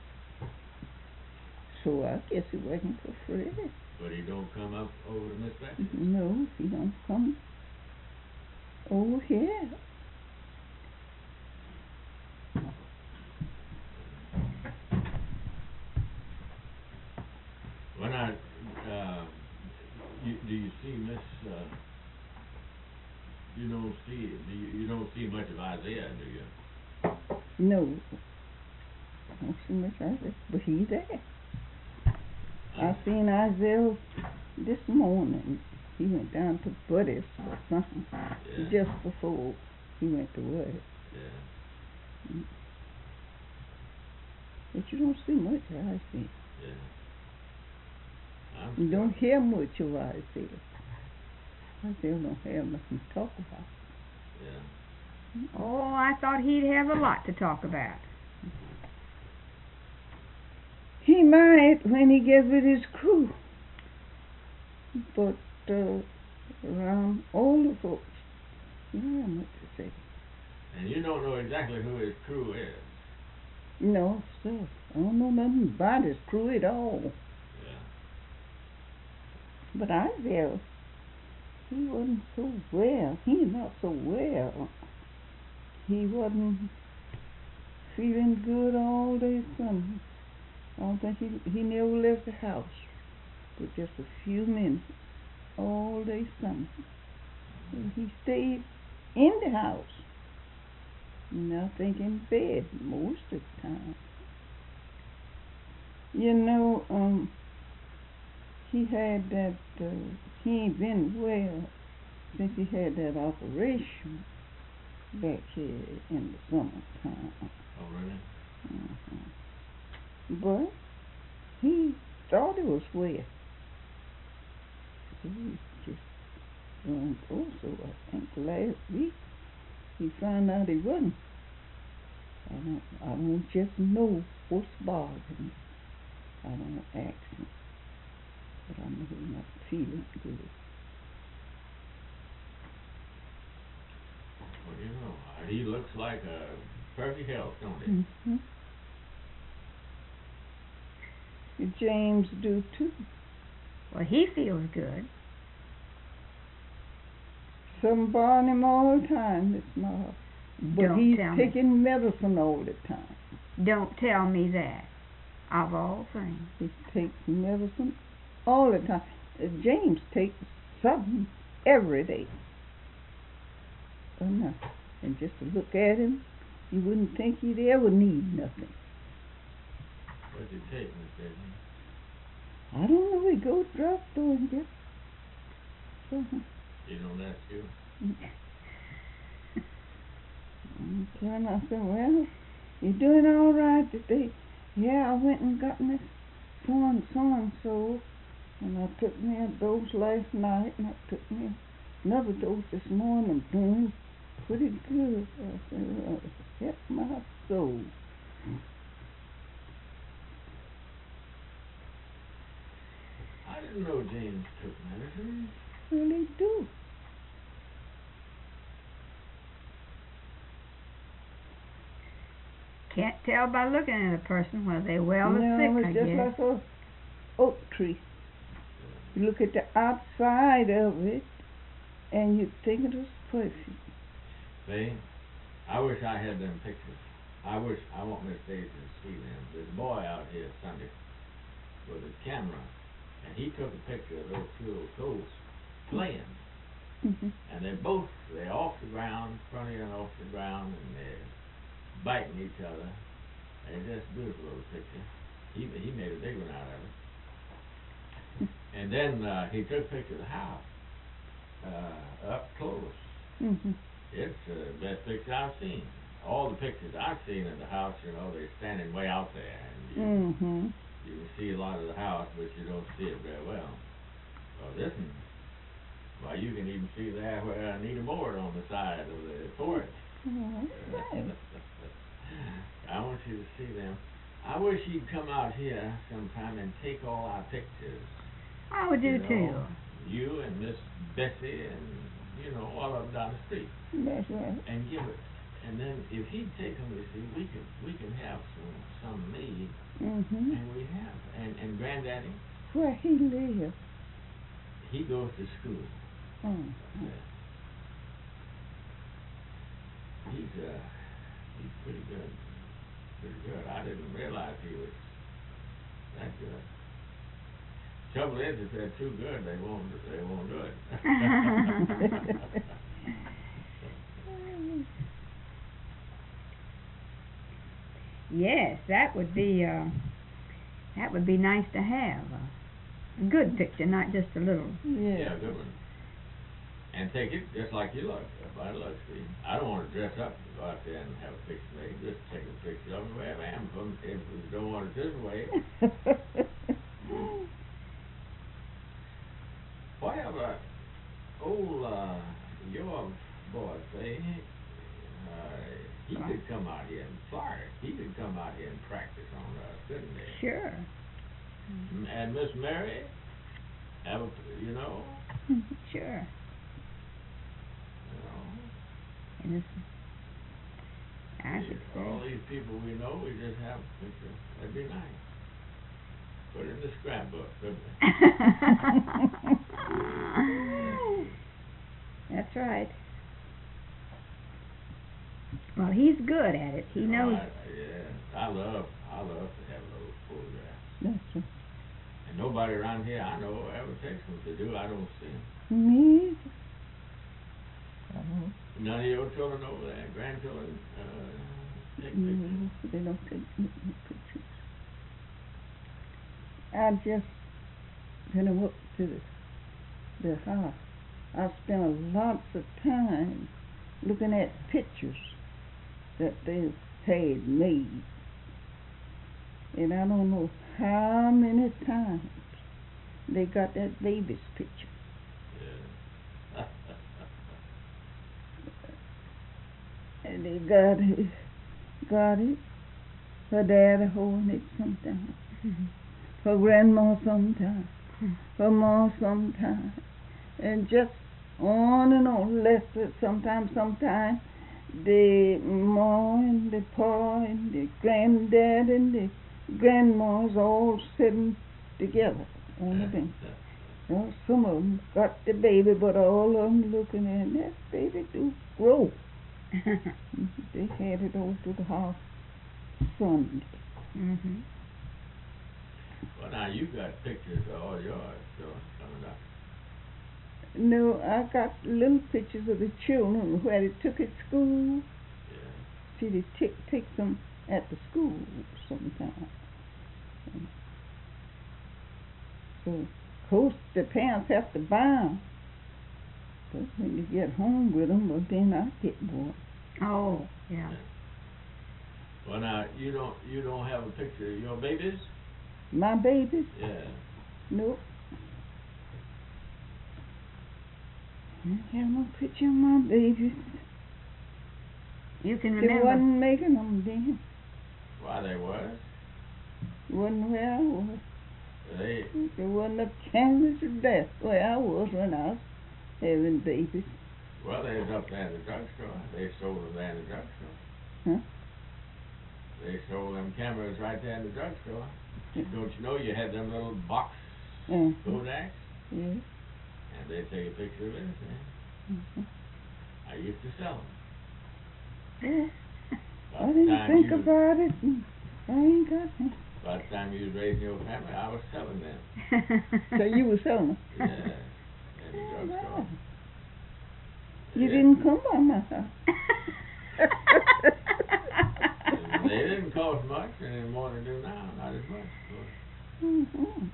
Speaker 2: So I guess you're working for Fred.
Speaker 1: But he don't come up over to Miss Betsy?
Speaker 2: No, he don't come over here.
Speaker 1: When do you see Miss? You don't see much of Isaiah, do you?
Speaker 2: No. I don't see much Isaiah, but he's there. I seen Isaiah this morning. He went down to Buddy's or something just before he went to work.
Speaker 1: Yeah.
Speaker 2: But you don't see much of Isaiah.
Speaker 1: Yeah.
Speaker 2: You don't hear much of Isaiah. Isaiah don't have nothing to talk about.
Speaker 1: Yeah.
Speaker 3: Oh, I thought he'd have a lot to talk about.
Speaker 2: He might when he gets with his crew. But around older folks, you don't have much to say.
Speaker 1: And you don't know exactly who his crew is.
Speaker 2: No, sir. I don't know nothing about his crew at all.
Speaker 1: Yeah.
Speaker 2: But Isaiah, he wasn't so well. He's not so well. He wasn't feeling good all day Sunday. I don't think he never left the house for just a few minutes all day Sunday. And he stayed in the house. And I think in bed most of the time. You know, he had that, he ain't been well since he had that operation back here in the summertime.
Speaker 1: Oh, really?
Speaker 2: But he thought it was well. So he just went also, I think last week he found out he wasn't. I don't just know what's bothering him. I don't ask him. But I know he's not feeling good.
Speaker 1: Well, you know, he looks like a perfect health, don't he?
Speaker 2: James do too.
Speaker 3: Well, he feels good.
Speaker 2: Some born him all the time, Miss Ma. But
Speaker 3: Don't
Speaker 2: he's
Speaker 3: tell me.
Speaker 2: taking medicine all the time.
Speaker 3: Don't tell me that. Of all things.
Speaker 2: He takes medicine all the time. James takes something every day. And just to look at him, you wouldn't think he'd ever need nothing.
Speaker 1: What's he take, Miss Daisy?
Speaker 2: I don't know. He goes to the drugstore and gets something.
Speaker 1: He don't ask you?
Speaker 2: And I said, well, you're doing all right today. Yeah, I went and got me so-and-so, and I took me a dose last night, and I took me another dose this morning. I'm doing pretty good. I said, well, help my soul.
Speaker 1: I didn't know James took medicine.
Speaker 2: Well, they do.
Speaker 3: Can't tell by looking at a person whether they're well or
Speaker 2: No,
Speaker 3: sick, I
Speaker 2: it's just
Speaker 3: guess.
Speaker 2: like a oak tree. You look at the outside of it, and you think it was perfect.
Speaker 1: See? I wish I had them pictures. I want Miss Daisy to see them. There's a boy out here Sunday with a camera, and he took a picture of those two little colts playing.
Speaker 2: Mm-hmm.
Speaker 1: And they're off the ground, funny and off the ground, and they're biting each other. And it's just a beautiful little picture. He made a big one out of it. And then he took a picture of the house up close.
Speaker 2: Mm-hmm.
Speaker 1: It's the best picture I've seen. All the pictures I've seen of the house, they're standing way out there, and you can see a lot of the house, but you don't see it very well. Well, this one, you can even see there where I need a board on the side of the porch.
Speaker 2: Okay.
Speaker 1: I want you to see them. I wish you'd come out here sometime and take all our pictures.
Speaker 3: I would do too.
Speaker 1: You and Miss Bessie and, all of them down the street.
Speaker 2: That's right.
Speaker 1: And give it. And then if he'd take them, you see, we can have some made.
Speaker 2: Mm-hmm.
Speaker 1: And we have. And Granddaddy,
Speaker 2: Where he lives.
Speaker 1: he goes to school.
Speaker 2: Oh.
Speaker 1: Yeah. He's pretty good. Pretty good. I didn't realize he was that good. Trouble is, if they're too good, they won't do it.
Speaker 3: Yes, that would be nice to have. A good picture, not just a little.
Speaker 2: Yeah.
Speaker 1: Good one. And take it just like you look. If I look, see. I don't want to dress up to go out there and have a picture made. Just take a picture of me where I am. If we don't want it this way. Whatever old your boy say, he could come out here and fly. He could come out here and practice on us, couldn't he?
Speaker 3: Sure.
Speaker 1: And Miss Mary,
Speaker 3: Sure. And I should say.
Speaker 1: All these people we know, we just have a picture. That'd be nice. Put it in the scrapbook, couldn't we?
Speaker 3: That's right. Well, he's good at it. He knows.
Speaker 1: I love to have those photographs.
Speaker 2: That's right.
Speaker 1: And nobody around here I know ever takes them to do. I don't see them.
Speaker 2: Me?
Speaker 1: None of your children over there, grandchildren, take pictures?
Speaker 2: No, they don't take pictures. I just went up to the house. I spent lots of time looking at pictures that they had made. And I don't know how many times they got that baby's picture.
Speaker 1: Yeah.
Speaker 2: And they got it. Her daddy holding it sometimes. Her grandma sometimes. Her mom sometimes. And just on and on. Left sometimes. The ma and the pa and the granddad and the grandma's all sitting together on the bench. Well, some of them got the baby, but all of them looking at that baby do grow. They headed over to the house Sunday.
Speaker 3: Mhm.
Speaker 1: Well, now you got pictures of all yours, so coming up.
Speaker 2: No, I got little pictures of the children where they took at school.
Speaker 1: Yeah.
Speaker 2: See, they take them at the school sometimes. So, of course, the parents have to buy them. But when you get home with them, well, then I get one.
Speaker 3: Oh, yeah.
Speaker 1: Well, now you don't have a picture of your babies?
Speaker 2: My babies?
Speaker 1: Yeah.
Speaker 2: Nope. I don't have no picture of my babies.
Speaker 3: You can
Speaker 2: They
Speaker 3: remember.
Speaker 2: wasn't making them then.
Speaker 1: Why they was?
Speaker 2: Wasn't where I was.
Speaker 1: They
Speaker 2: There wasn't a canvas of death where I was when I was having babies.
Speaker 1: well, they was up there in the drugstore. They sold them there in the drugstore.
Speaker 2: Huh?
Speaker 1: They sold them cameras right there in the drugstore. Don't you know you had them little box
Speaker 2: Uh-huh.
Speaker 1: Kodaks?
Speaker 2: Yeah.
Speaker 1: And they take a picture of everything.
Speaker 2: Mhm.
Speaker 1: I used to sell them.
Speaker 2: Well,
Speaker 1: By
Speaker 2: I
Speaker 1: the
Speaker 2: didn't
Speaker 1: time
Speaker 2: think
Speaker 1: you,
Speaker 2: about it. And I ain't got them.
Speaker 1: by the time you was raising your family, I was selling them.
Speaker 2: So you were selling them?
Speaker 1: Yeah, in the
Speaker 2: Oh,
Speaker 1: drugstore.
Speaker 2: wow. You
Speaker 1: Yeah.
Speaker 2: didn't come by my house.
Speaker 1: And they didn't cost much any more than they do now. Not as much, of course.
Speaker 2: Mhm.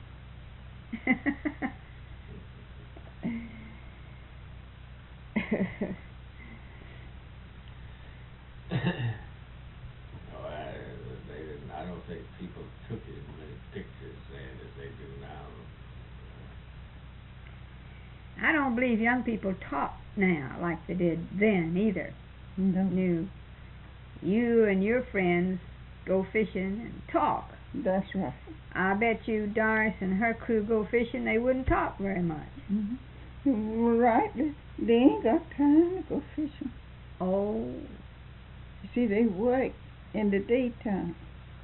Speaker 1: No, they didn't. I don't think people took as many pictures then as they do now.
Speaker 3: I don't believe young people talk now like they did then either.
Speaker 2: No,
Speaker 3: You and your friends go fishing and talk.
Speaker 2: that's right.
Speaker 3: I bet you Doris and her crew go fishing, they wouldn't talk very much.
Speaker 2: Mhm. Right. They ain't got time to go fishing.
Speaker 3: Oh,
Speaker 2: You see, they work in the daytime.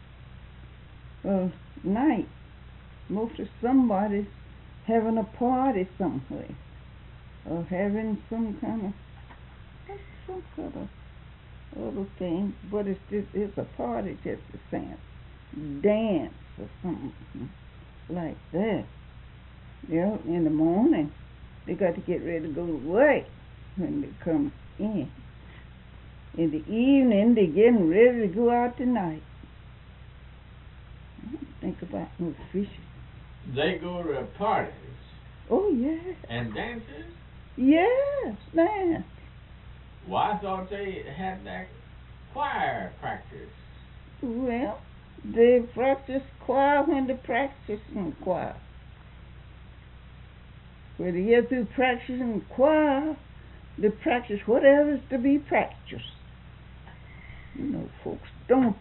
Speaker 2: Night, most of somebody's having a party somewhere, or having some kind of other thing. But it's a party just the same, dance or something like that. Yeah, in the morning they got to get ready to go to work when they come in. In the evening, they're getting ready to go out tonight. I don't think about no fishing.
Speaker 1: They go to parties
Speaker 2: Oh, yes.
Speaker 1: and dances.
Speaker 2: Yes, man.
Speaker 1: Well, I thought they had that choir practice.
Speaker 2: Well, they practice choir when they practice in choir. When they get through practicing choir, they practice whatever's to be practiced. You know, folks don't,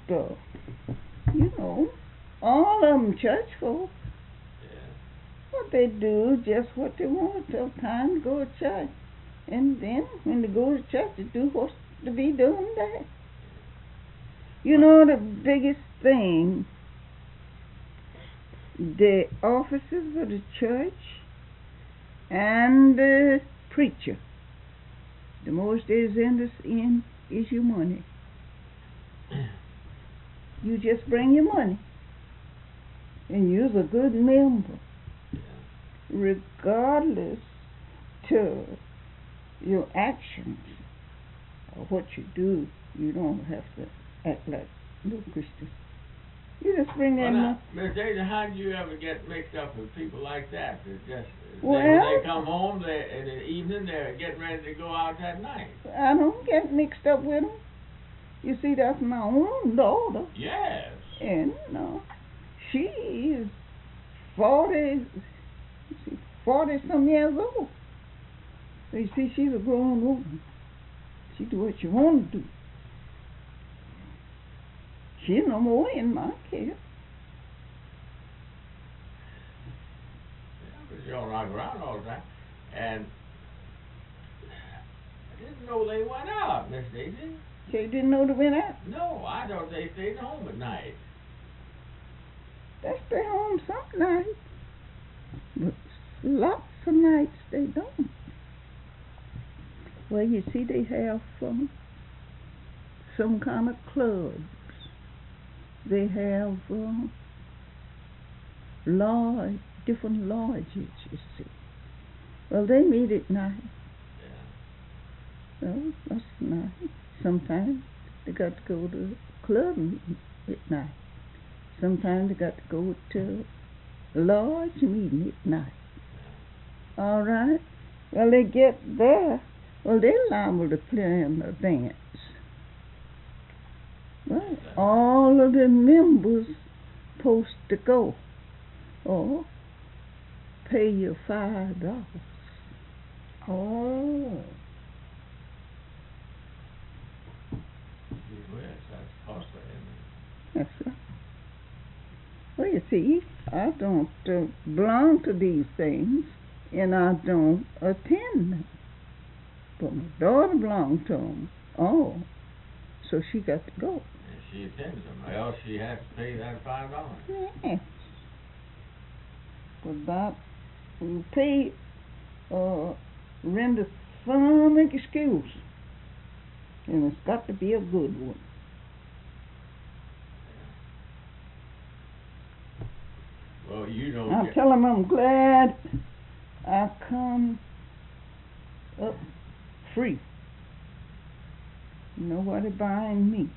Speaker 2: all of them church folk.
Speaker 1: Yeah.
Speaker 2: What they do, just what they want till time to go to church. And then when they go to church, they do what's to be done there. You know, the biggest thing, the offices of the church and the preacher, the most is in is your money. You just bring your money, and you're a good member, regardless to your actions or what you do. You don't have to act like no Christian. You just bring
Speaker 1: Well,
Speaker 2: that
Speaker 1: now,
Speaker 2: money.
Speaker 1: Miss Ada, how do you ever get mixed up with people like that?
Speaker 2: Well,
Speaker 1: when they come home in the evening, they're getting ready to go out that night.
Speaker 2: I don't get mixed up with them. You see, that's my own daughter.
Speaker 1: Yes.
Speaker 2: And she is 40 some years old. So you see, she's a grown woman. She do what she want to do. She's no more in my care.
Speaker 1: Yeah, but you don't rock around all the time. And I didn't know they went out, Miss Daisy.
Speaker 2: So you didn't know they went out?
Speaker 1: No, I thought they stayed home at night.
Speaker 2: They stay home some nights. But lots of nights they don't. Well, you see, they have some kind of clubs. They have different lodges, you see. Well, they meet at night.
Speaker 1: Yeah.
Speaker 2: Well, that's nice. Sometimes they got to go to club meeting at night. Sometimes they got to go to lodge meeting at night. All right. Well, they get there. Well, they're liable to plan a dance. Well, all of the members supposed to go, or pay you $5.
Speaker 3: Oh.
Speaker 1: Gee whiz, that's costly, isn't it?
Speaker 2: That's right. Well, you see, I don't belong to these things, and I don't attend them. But my daughter belonged to them. Oh, so she got to go.
Speaker 1: And she attends them, else she has to pay that $5.
Speaker 2: Yes. But you pay, render some excuse, and it's got to be a good one.
Speaker 1: Well, you don't
Speaker 2: I
Speaker 1: get...
Speaker 2: tell them I'm glad I come up free. Nobody buying me.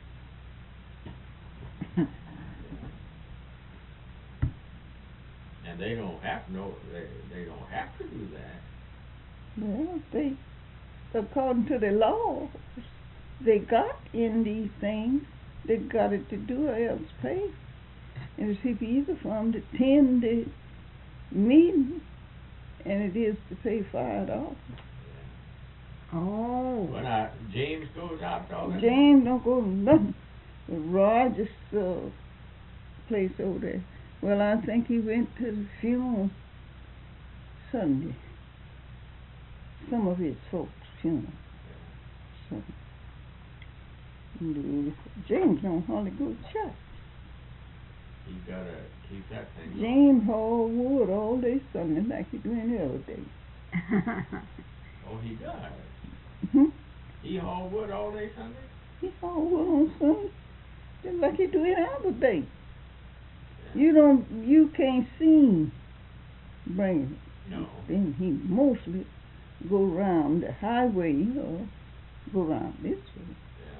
Speaker 1: And they don't have to know, they don't have to do that.
Speaker 2: Well, they, according to the law, they got in these things. They got it to do or else pay. And it's easier for them to attend the meeting, and it is to pay $5.
Speaker 3: Oh.
Speaker 1: When James goes out to all that?
Speaker 2: James don't go to nothing. Roger's place over there. Well, I think he went to the funeral Sunday. Some of his folks' funeral. So, James don't hardly go to church.
Speaker 1: You gotta keep that thing going.
Speaker 2: James haul wood all day Sunday like he do any other day.
Speaker 1: Oh, he does?
Speaker 2: Hmm?
Speaker 1: He haul wood all day Sunday?
Speaker 2: He haul wood on Sunday just like he do any other day.
Speaker 1: Yeah.
Speaker 2: You can't see him bring it.
Speaker 1: No.
Speaker 2: Then he mostly go around the highway or go around this way.
Speaker 1: Yeah.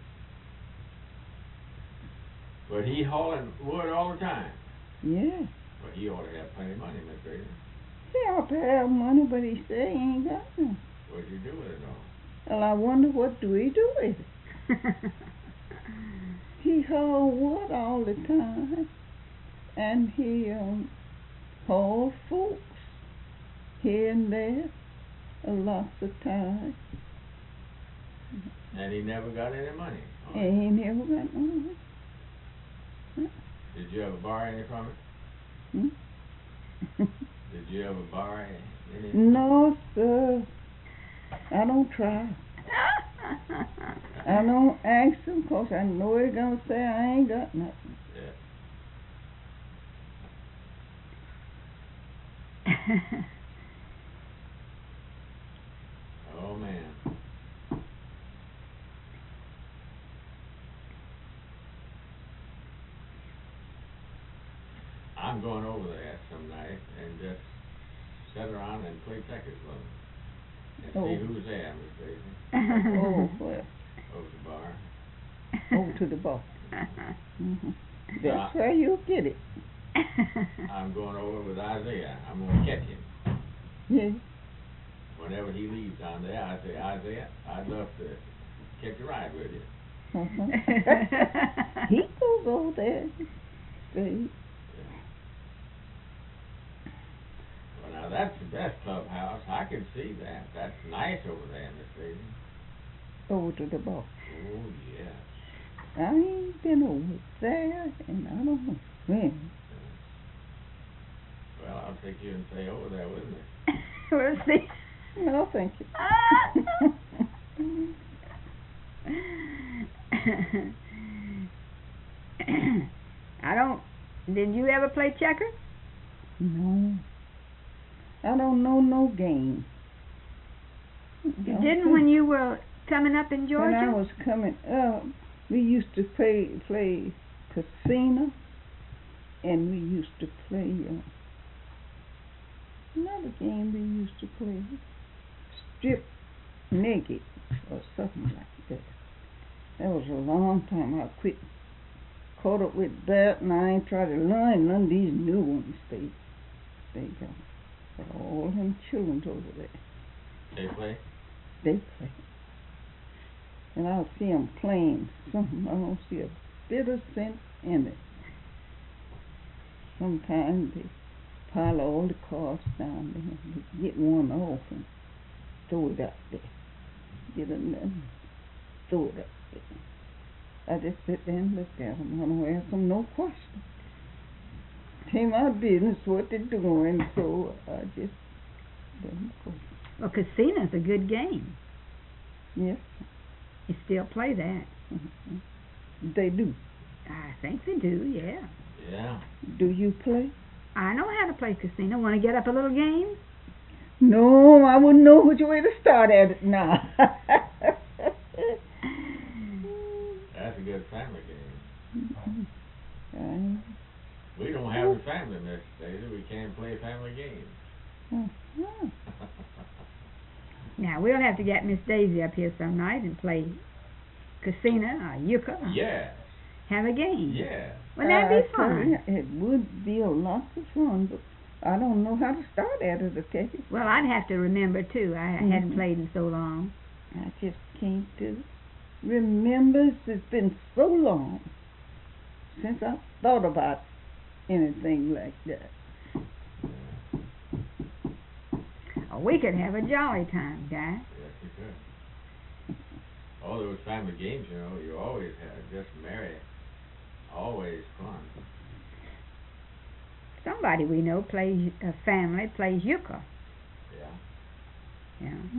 Speaker 1: But he hauling wood all the time?
Speaker 2: Yeah.
Speaker 1: But he ought to have plenty of money, Miss Baker.
Speaker 2: He ought to have money, but he say he ain't got none.
Speaker 1: What'd you do with it all?
Speaker 2: Well, I wonder what do he do with it. He haul wood all the time, and he haul folks here and there lots of time.
Speaker 1: And he never got any money?
Speaker 2: And he never got no money.
Speaker 1: Did you ever borrow any from it?
Speaker 2: Hmm?
Speaker 1: Did you ever borrow any?
Speaker 2: No, sir. I don't try. I don't ask him because I know they're going to say I ain't got nothing.
Speaker 1: Yeah. Oh, man. I'm going over there some night and just sit around and play checkers with them. And see who's there, Miss Daisy.
Speaker 2: Oh, well.
Speaker 1: Over the bar.
Speaker 2: Over to the bar. Mm-hmm. That's where you'll get it.
Speaker 1: I'm going over with Isaiah. I'm going to catch him.
Speaker 2: Yeah.
Speaker 1: Whenever he leaves down there, I say, Isaiah, I'd love to catch a ride with you.
Speaker 2: Uh-huh. He goes over there. See?
Speaker 1: Well, now that's the best clubhouse. I can see that. That's nice over there, Miss Daisy.
Speaker 2: Over to the bar.
Speaker 1: Oh, yeah.
Speaker 2: I ain't been over there, and I don't know when.
Speaker 1: Well, I'll take you and stay over there with me.
Speaker 3: We'll see.
Speaker 2: No, thank you.
Speaker 3: Did you ever play checkers?
Speaker 2: No. I don't know no game.
Speaker 3: You didn't when you were coming up in Georgia?
Speaker 2: When I was coming up, we used to play casino, and we used to play another game we used to play, strip naked or something like that. That was a long time. I quit, caught up with that, and I ain't tried to learn none of these new ones they got. All them children over there.
Speaker 1: They play?
Speaker 2: They play. And I'll see them playing something. I don't see a bit of sense in it. Sometimes they pile all the cards down there and get one off and throw it out there. Get another, throw it up there. I just sit there and look at them. I don't ask them no questions. Tell my business what they're doing, so I just let them go.
Speaker 3: Well, casino's a good game.
Speaker 2: Yes.
Speaker 3: You still play that.
Speaker 2: Mm-hmm. They do.
Speaker 3: I think they do, yeah.
Speaker 1: Yeah.
Speaker 2: Do you play?
Speaker 3: I know how to play casino. Want to get up a little game?
Speaker 2: No, I wouldn't know which way to start at it now.
Speaker 1: That's a good family game.
Speaker 2: Mm-hmm.
Speaker 1: We don't have a family, Miss Daisy. We can't play family games.
Speaker 2: Uh-huh.
Speaker 3: Now, we'll have to get Miss Daisy up here some night and play casino or euchre.
Speaker 1: Yes.
Speaker 3: Have a game.
Speaker 1: Yes.
Speaker 3: Well, that'd be fun.
Speaker 2: It would be a lot of fun, but I don't know how to start at it, okay?
Speaker 3: Well, I'd have to remember, too. I hadn't played in so long.
Speaker 2: I just can't do it. Remember, it's been so long since I thought about anything like that.
Speaker 3: Oh, we could have a jolly time, Guy.
Speaker 1: Yes, we could. All those family games, you know, you always have. Just merry. Always fun.
Speaker 3: Somebody we know plays, a family plays euchre.
Speaker 1: Yeah.
Speaker 3: Yeah.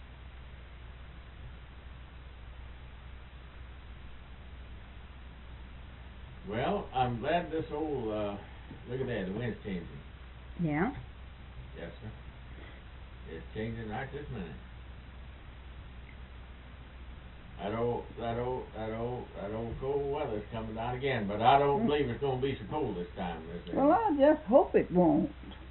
Speaker 1: Well, I'm glad this old, look at that, the wind's changing.
Speaker 3: Yeah?
Speaker 1: Yes, sir. It's changing right this minute. That old cold weather's coming down again, but I don't believe it's going to be so cold this time.
Speaker 2: Well, I just hope it won't.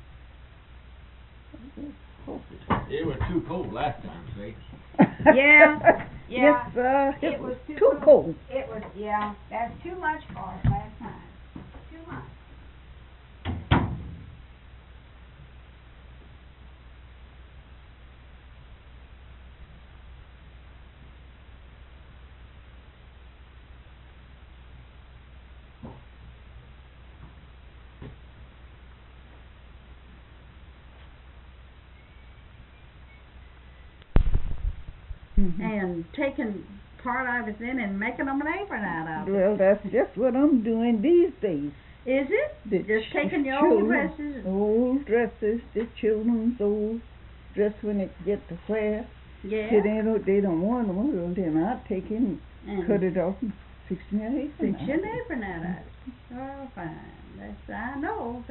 Speaker 2: I just hope it.
Speaker 1: It was too cold last time, see?
Speaker 3: Yeah. Yeah.
Speaker 2: Yes,
Speaker 3: It
Speaker 2: it
Speaker 3: was
Speaker 2: was
Speaker 3: too
Speaker 2: too cold.
Speaker 3: It was, yeah. That's too much for us last time. Too much.
Speaker 4: And taking part of it in and making them an apron out of it.
Speaker 2: Well, that's just what I'm doing these days.
Speaker 4: Is it?
Speaker 2: The
Speaker 4: Just taking your old
Speaker 2: children-
Speaker 4: dresses.
Speaker 2: Old dresses, the children's old dress when it get to wear.
Speaker 4: Yeah.
Speaker 2: See, they don't want them, well, then I take it and
Speaker 4: And
Speaker 2: cut it off and fix me an apron.
Speaker 4: fix you an apron out of it. Oh, fine. I know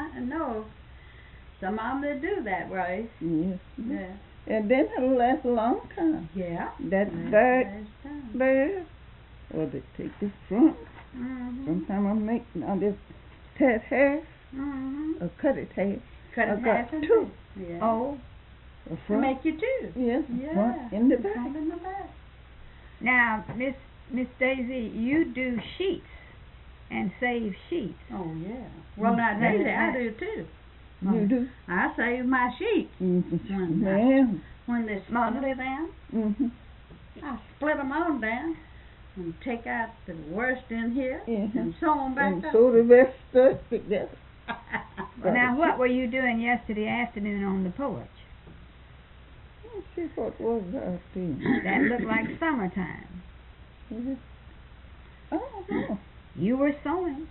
Speaker 4: some of them that do that, right?
Speaker 2: Yes.
Speaker 4: Yeah.
Speaker 2: And then it'll last a long time.
Speaker 4: Yeah.
Speaker 2: That back there, or they take the front.
Speaker 4: Mm-hmm.
Speaker 2: Sometimes I make, I just cut half,
Speaker 4: Mm-hmm.
Speaker 2: or cut it half.
Speaker 4: Cut
Speaker 2: I
Speaker 4: it
Speaker 2: got
Speaker 4: half and
Speaker 2: two.
Speaker 4: Yeah.
Speaker 3: Oh.
Speaker 2: The
Speaker 4: To
Speaker 2: front,
Speaker 4: make you two.
Speaker 2: yes, the
Speaker 4: Yeah.
Speaker 2: front and the back.
Speaker 4: Front and the back.
Speaker 3: Now, Miss Daisy, you do sheets and save sheets.
Speaker 4: Oh yeah. Well, now Daisy, I do too.
Speaker 2: You do?
Speaker 4: I save my sheets
Speaker 2: Mm-hmm.
Speaker 4: Well,
Speaker 2: Man.
Speaker 4: when they're smuggly down.
Speaker 2: Mm-hmm.
Speaker 4: I split them on down and take out the worst in here
Speaker 2: Mhm.
Speaker 4: and sew them back
Speaker 2: And
Speaker 4: up.
Speaker 2: so the rest stuck together.
Speaker 3: Now, what were you doing yesterday afternoon on the porch?
Speaker 2: Let's see what was out there.
Speaker 3: That looked like summertime.
Speaker 2: Mhm. Oh, no.
Speaker 3: You were sewing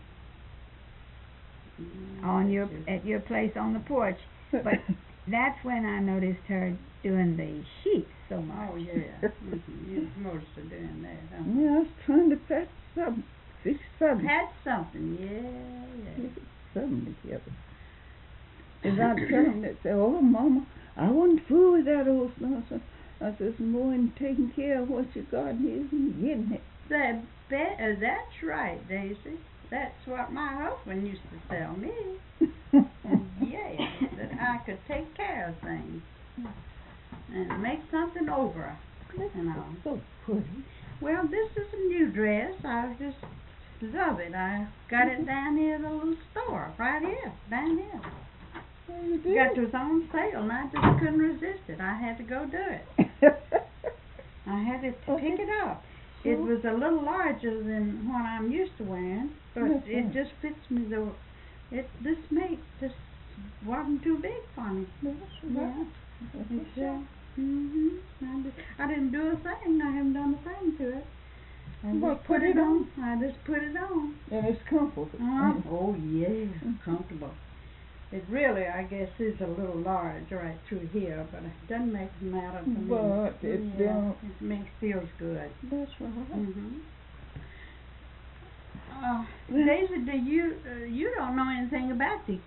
Speaker 3: at your place on the porch, but that's when I noticed her doing the sheets so much.
Speaker 4: Oh yeah. You're supposed to doing that. Huh?
Speaker 2: Yeah, I was trying to patch something, fix something.
Speaker 4: Had something, yeah.
Speaker 2: Get something together. And I tell them, they say, oh, Mama, I wouldn't fool with that old stuff. So I says, more in taking care of what you got here and getting it.
Speaker 3: That's right, Daisy. That's what my husband used to tell me. Yeah, that I could take care of things and make something over, you know.
Speaker 2: So pretty.
Speaker 3: Well, this is a new dress. I just love it. I got it down here at a little store, right here, down here.
Speaker 2: Well, you did.
Speaker 3: Got it was on sale, and I just couldn't resist it. I had to go do it. I had to pick it up. It was a little larger than what I'm used to wearing, but it just fits me though. This wasn't too big for me. Yeah. I didn't do a thing. I haven't done a thing to it. I just put it on. I just put it on.
Speaker 2: And it's comfortable.
Speaker 3: Oh yeah, comfortable. It really, I guess, is a little large right through here, but it doesn't make it matter to me.
Speaker 2: But it don't.
Speaker 3: It feels good.
Speaker 2: That's right.
Speaker 3: Daisy, do you don't know anything about the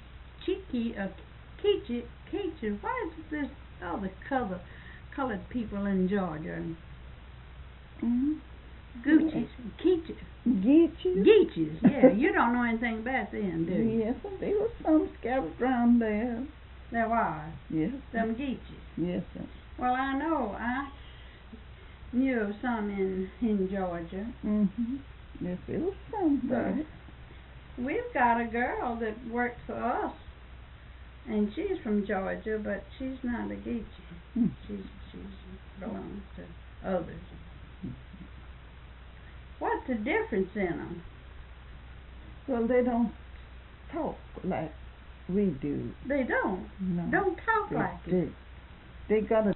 Speaker 3: Keechie? Why is this all the colored people in Georgia? Goochies, Keechies. Geechies, yeah. You don't know anything about them, do you?
Speaker 2: Yes, there was some scattered around there.
Speaker 3: There was?
Speaker 2: Yes.
Speaker 3: Some Geechies?
Speaker 2: Yes, sir.
Speaker 3: Well, I know. I knew of some in Georgia.
Speaker 2: Yes, there was some there.
Speaker 3: We've got a girl that works for us, and she's from Georgia, but she's not a Geechee. She belongs to others. What's the difference in them?
Speaker 2: Well, they don't talk like we do.
Speaker 3: They don't.
Speaker 2: No.
Speaker 3: Don't talk like it.
Speaker 2: They got a